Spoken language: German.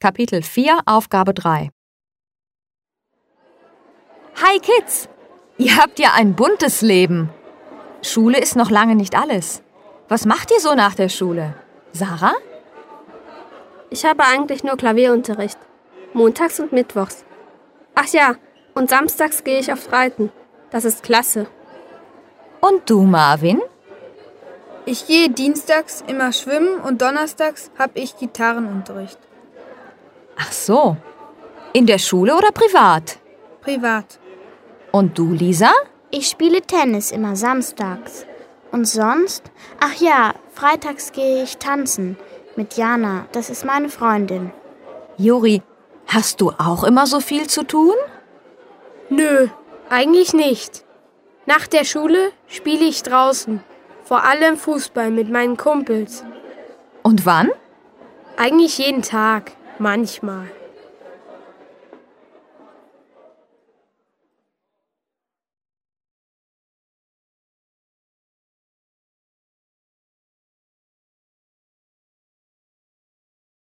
Kapitel 4, Aufgabe 3. Hi Kids! Ihr habt ja ein buntes Leben. Schule ist noch lange nicht alles. Was macht ihr so nach der Schule? Sarah? Ich habe eigentlich nur Klavierunterricht. Montags und mittwochs. Ach ja, und samstags gehe ich oft reiten. Das ist klasse. Und du, Marvin? Ich gehe dienstags immer schwimmen und donnerstags habe ich Gitarrenunterricht. Ach so. In der Schule oder privat? Privat. Und du, Lisa? Ich spiele Tennis immer samstags. Und sonst? Ach ja, freitags gehe ich tanzen mit Jana. Das ist meine Freundin. Juri, hast du auch immer so viel zu tun? Nö, eigentlich nicht. Nach der Schule spiele ich draußen. Vor allem Fußball mit meinen Kumpels. Und wann? Eigentlich jeden Tag, manchmal.